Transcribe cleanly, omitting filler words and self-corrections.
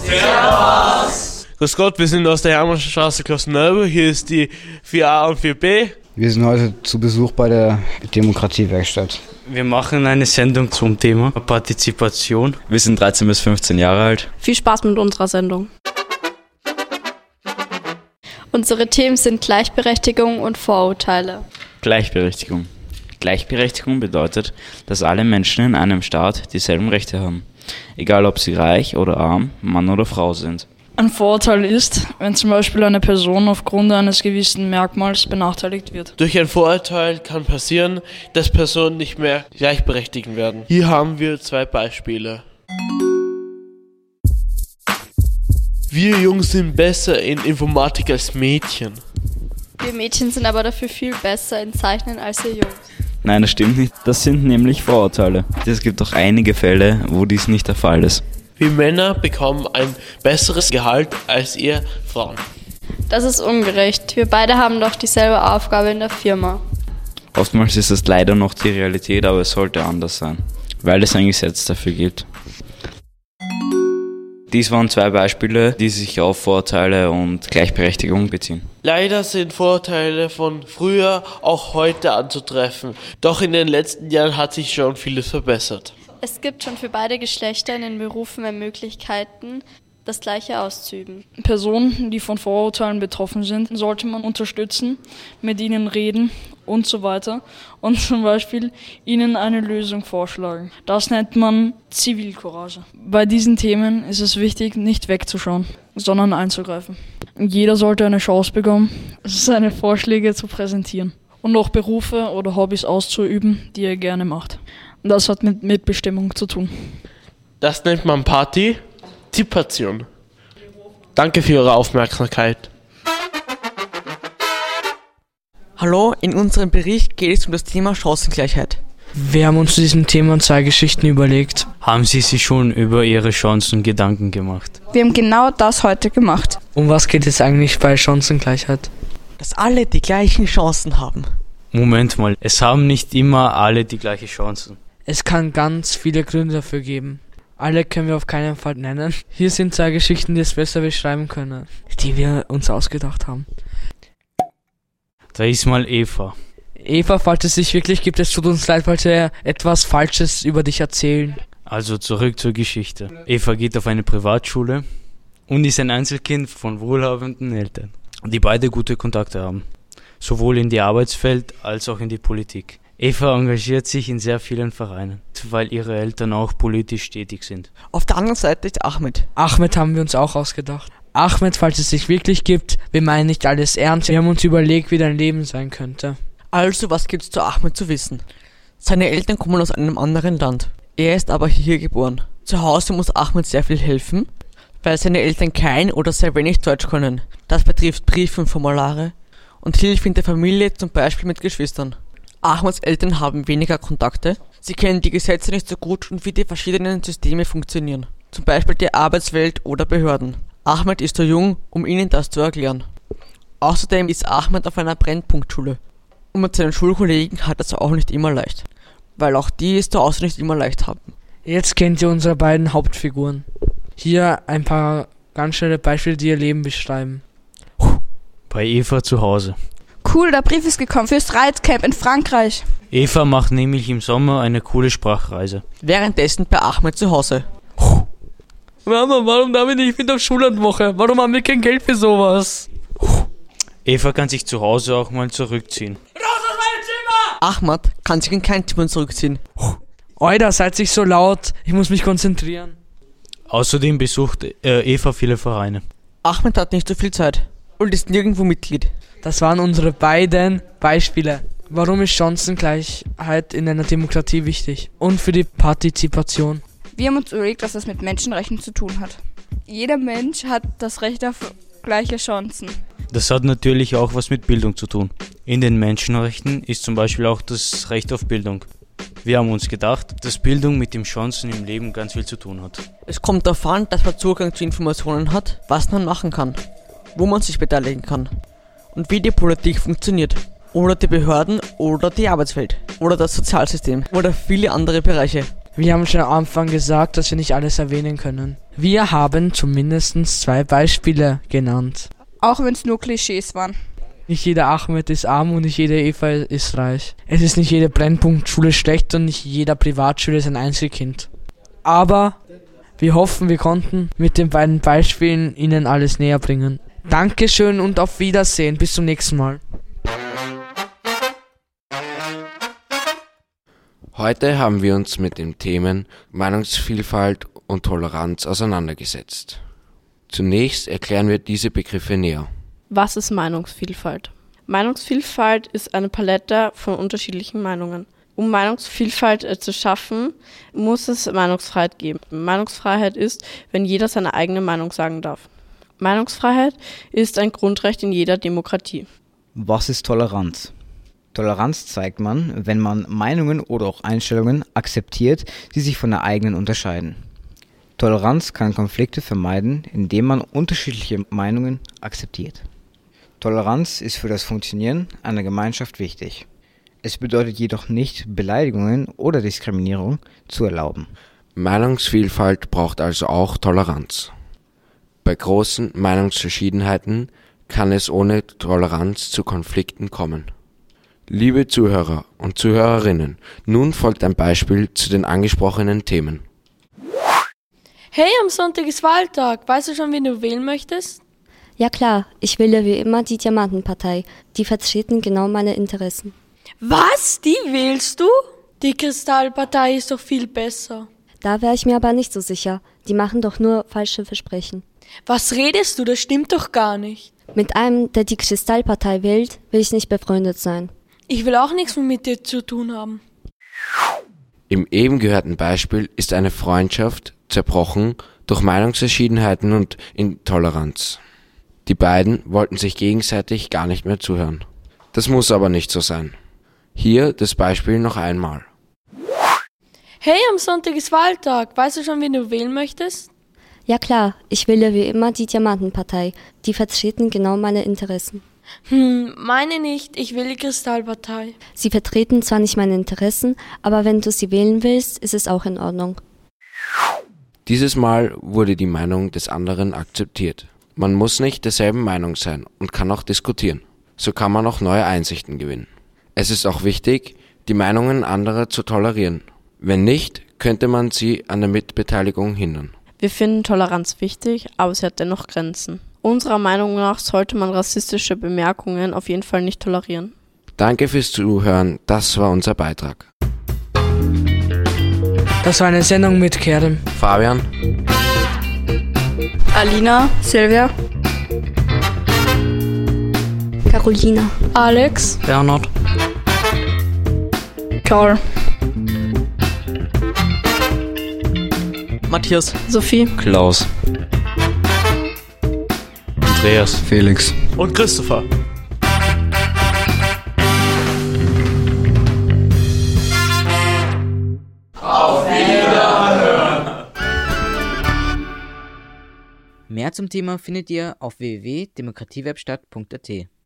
Grüß Gott, wir sind aus der Hermannstraße Klosterneuburg. Hier ist die 4a und 4b. Wir sind heute zu Besuch bei der Demokratiewerkstatt. Wir machen eine Sendung zum Thema Partizipation. Wir sind 13 bis 15 Jahre alt. Viel Spaß mit unserer Sendung. Unsere Themen sind Gleichberechtigung und Vorurteile. Gleichberechtigung. Gleichberechtigung bedeutet, dass alle Menschen in einem Staat dieselben Rechte haben. Egal ob sie reich oder arm, Mann oder Frau sind. Ein Vorurteil ist, wenn zum Beispiel eine Person aufgrund eines gewissen Merkmals benachteiligt wird. Durch ein Vorurteil kann passieren, dass Personen nicht mehr gleichberechtigt werden. Hier haben wir 2 Beispiele. Wir Jungs sind besser in Informatik als Mädchen. Wir Mädchen sind aber dafür viel besser in Zeichnen als ihr Jungs. Nein, das stimmt nicht. Das sind nämlich Vorurteile. Es gibt auch einige Fälle, wo dies nicht der Fall ist. Wir Männer bekommen ein besseres Gehalt als ihr Frauen. Das ist ungerecht. Wir beide haben doch dieselbe Aufgabe in der Firma. Oftmals ist es leider noch die Realität, aber es sollte anders sein, weil es ein Gesetz dafür gibt. Dies waren 2 Beispiele, die sich auf Vorurteile und Gleichberechtigung beziehen. Leider sind Vorurteile von früher auch heute anzutreffen. Doch in den letzten Jahren hat sich schon vieles verbessert. Es gibt schon für beide Geschlechter in den Berufen mehr Möglichkeiten, das Gleiche auszuüben. Personen, die von Vorurteilen betroffen sind, sollte man unterstützen, mit ihnen reden und so weiter und zum Beispiel ihnen eine Lösung vorschlagen. Das nennt man Zivilcourage. Bei diesen Themen ist es wichtig, nicht wegzuschauen, sondern einzugreifen. Jeder sollte eine Chance bekommen, seine Vorschläge zu präsentieren und auch Berufe oder Hobbys auszuüben, die er gerne macht. Das hat mit Mitbestimmung zu tun. Das nennt man Partizipation. Danke für Ihre Aufmerksamkeit. Hallo, in unserem Bericht geht es um das Thema Chancengleichheit. Wir haben uns zu diesem Thema 2 Geschichten überlegt. Haben Sie sich schon über Ihre Chancen Gedanken gemacht? Wir haben genau das heute gemacht. Um was geht es eigentlich bei Chancengleichheit? Dass alle die gleichen Chancen haben. Moment mal, es haben nicht immer alle die gleichen Chancen. Es kann ganz viele Gründe dafür geben. Alle können wir auf keinen Fall nennen. Hier sind 2 Geschichten, die es besser beschreiben können, die wir uns ausgedacht haben. Da ist mal Eva. Eva, falls es sich wirklich gibt, es tut uns leid, falls wir etwas Falsches über dich erzählen. Also zurück zur Geschichte. Eva geht auf eine Privatschule und ist ein Einzelkind von wohlhabenden Eltern, die beide gute Kontakte haben. Sowohl in die Arbeitswelt als auch in die Politik. Eva engagiert sich in sehr vielen Vereinen, weil ihre Eltern auch politisch tätig sind. Auf der anderen Seite ist Ahmed. Ahmed haben wir uns auch ausgedacht. Ahmed, falls es sich wirklich gibt, wir meinen nicht alles ernst. Wir haben uns überlegt, wie dein Leben sein könnte. Also, was gibt's zu Ahmed zu wissen? Seine Eltern kommen aus einem anderen Land. Er ist aber hier geboren. Zu Hause muss Ahmed sehr viel helfen, weil seine Eltern kein oder sehr wenig Deutsch können. Das betrifft Briefe und Formulare und Hilfe in der Familie, zum Beispiel mit Geschwistern. Ahmeds Eltern haben weniger Kontakte, sie kennen die Gesetze nicht so gut und wie die verschiedenen Systeme funktionieren, zum Beispiel die Arbeitswelt oder Behörden. Ahmed ist zu jung, um ihnen das zu erklären. Außerdem ist Ahmed auf einer Brennpunktschule und mit seinen Schulkollegen hat es auch nicht immer leicht, weil auch die es zu Hause nicht immer leicht haben. Jetzt kennt ihr unsere beiden Hauptfiguren. Hier ein paar ganz schnelle Beispiele, die ihr Leben beschreiben. Bei Eva zu Hause. Cool, der Brief ist gekommen fürs Reitcamp in Frankreich. Eva macht nämlich im Sommer eine coole Sprachreise. Währenddessen bei Ahmed zu Hause. Mama, warum darf ich nicht mit auf Schullandwoche? Warum haben wir kein Geld für sowas? Eva kann sich zu Hause auch mal zurückziehen. Raus aus meinem Zimmer! Ahmed kann sich in kein Zimmer zurückziehen. Oida, seid nicht so laut. Ich muss mich konzentrieren. Außerdem besucht Eva viele Vereine. Ahmed hat nicht so viel Zeit und ist nirgendwo Mitglied. Das waren unsere beiden Beispiele. Warum ist Chancengleichheit in einer Demokratie wichtig? Und für die Partizipation. Wir haben uns überlegt, was das mit Menschenrechten zu tun hat. Jeder Mensch hat das Recht auf gleiche Chancen. Das hat natürlich auch was mit Bildung zu tun. In den Menschenrechten ist zum Beispiel auch das Recht auf Bildung. Wir haben uns gedacht, dass Bildung mit den Chancen im Leben ganz viel zu tun hat. Es kommt darauf an, dass man Zugang zu Informationen hat, was man machen kann, wo man sich beteiligen kann und wie die Politik funktioniert. Oder die Behörden oder die Arbeitswelt oder das Sozialsystem oder viele andere Bereiche. Wir haben schon am Anfang gesagt, dass wir nicht alles erwähnen können. Wir haben zumindest 2 Beispiele genannt. Auch wenn es nur Klischees waren. Nicht jeder Ahmed ist arm und nicht jede Eva ist reich. Es ist nicht jede Brennpunktschule schlecht und nicht jeder Privatschule ist ein Einzelkind. Aber wir hoffen, wir konnten mit den beiden Beispielen Ihnen alles näher bringen. Dankeschön und auf Wiedersehen. Bis zum nächsten Mal. Heute haben wir uns mit den Themen Meinungsvielfalt und Toleranz auseinandergesetzt. Zunächst erklären wir diese Begriffe näher. Was ist Meinungsvielfalt? Meinungsvielfalt ist eine Palette von unterschiedlichen Meinungen. Um Meinungsvielfalt zu schaffen, muss es Meinungsfreiheit geben. Meinungsfreiheit ist, wenn jeder seine eigene Meinung sagen darf. Meinungsfreiheit ist ein Grundrecht in jeder Demokratie. Was ist Toleranz? Toleranz zeigt man, wenn man Meinungen oder auch Einstellungen akzeptiert, die sich von der eigenen unterscheiden. Toleranz kann Konflikte vermeiden, indem man unterschiedliche Meinungen akzeptiert. Toleranz ist für das Funktionieren einer Gemeinschaft wichtig. Es bedeutet jedoch nicht, Beleidigungen oder Diskriminierung zu erlauben. Meinungsvielfalt braucht also auch Toleranz. Bei großen Meinungsverschiedenheiten kann es ohne Toleranz zu Konflikten kommen. Liebe Zuhörer und Zuhörerinnen, nun folgt ein Beispiel zu den angesprochenen Themen. Hey, am Sonntag ist Wahltag. Weißt du schon, wen du wählen möchtest? Ja klar, ich wähle wie immer die Diamantenpartei. Die vertreten genau meine Interessen. Was? Die wählst du? Die Kristallpartei ist doch viel besser. Da wäre ich mir aber nicht so sicher. Die machen doch nur falsche Versprechen. Was redest du? Das stimmt doch gar nicht. Mit einem, der die Kristallpartei wählt, will ich nicht befreundet sein. Ich will auch nichts mit dir zu tun haben. Im eben gehörten Beispiel ist eine Freundschaft zerbrochen durch Meinungsverschiedenheiten und Intoleranz. Die beiden wollten sich gegenseitig gar nicht mehr zuhören. Das muss aber nicht so sein. Hier das Beispiel noch einmal. Hey, am Sonntag ist Wahltag. Weißt du schon, wen du wählen möchtest? Ja klar, ich wähle wie immer die Diamantenpartei. Die vertreten genau meine Interessen. Meine nicht. Ich will die Kristallpartei. Sie vertreten zwar nicht meine Interessen, aber wenn du sie wählen willst, ist es auch in Ordnung. Dieses Mal wurde die Meinung des anderen akzeptiert. Man muss nicht derselben Meinung sein und kann auch diskutieren. So kann man auch neue Einsichten gewinnen. Es ist auch wichtig, die Meinungen anderer zu tolerieren. Wenn nicht, könnte man sie an der Mitbeteiligung hindern. Wir finden Toleranz wichtig, aber sie hat dennoch Grenzen. Unserer Meinung nach sollte man rassistische Bemerkungen auf jeden Fall nicht tolerieren. Danke fürs Zuhören, das war unser Beitrag. Das war eine Sendung mit Kerem, Fabian, Alina, Silvia, Carolina, Alex, Bernhard, Karl, Matthias, Sophie, Klaus, Andreas, Felix. Und Christopher. Mehr zum Thema findet ihr auf www.demokratiewerkstatt.at.